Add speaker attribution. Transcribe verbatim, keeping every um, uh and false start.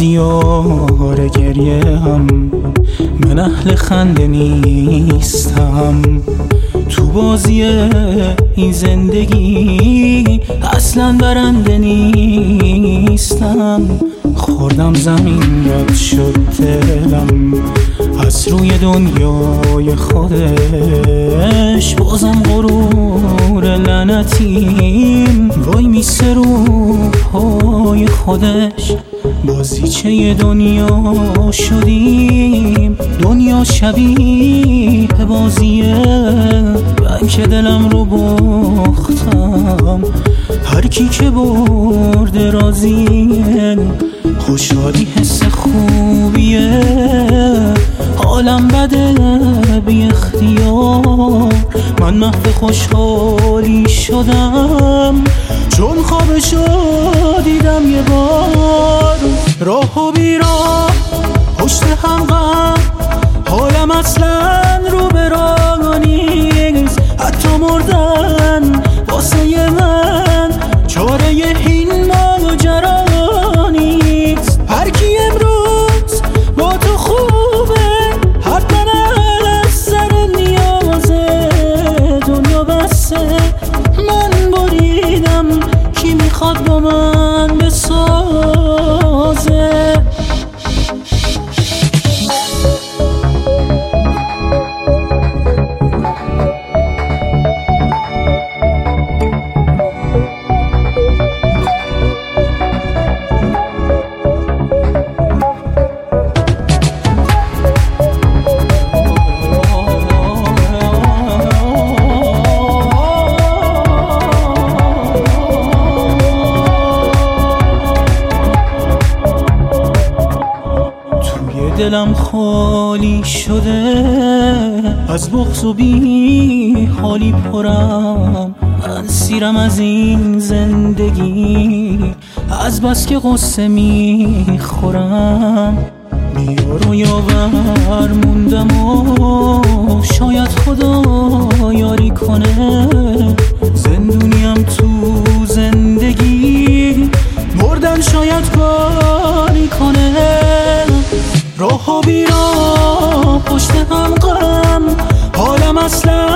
Speaker 1: دیار گریه هم، من اهل خنده نیستم. تو بازی این زندگی اصلا برنده نیستم. خوردم زمین رد شد دلم از روی دنیای خودش، بازم غرور لعنتیم وای میسه رو پای خودش. بازیچه دنیا شدیم، دنیا شبیه بازیه، من که دلم رو باختم. هر کی که برده راضیه، خوشحالی حس خوبیه، حالم بده بی اختیار. من محو خوشحالی شدم چون خوابشو دیدم یه بار. راه و بیراه پشت هم غم، حالم اصلا رو به راه نیست. حتی مردن واسه من چاره این ماجرا نیست. هر کی امروز با تو خوبه، حتما از سر نیاز دنیا بسته. من بریدم کی میخواد با من بسازه. دلم خالی شده از بغض و بی حالی پرم. من سیرم از این زندگی از بس که قصه میخورم. بیار و یاور موندم و شاید خدا یاری کنه. زندونیم تو زندگی، مردن شاید کاری کنه. راه و بیراه پشت هم غم، حالم اصلا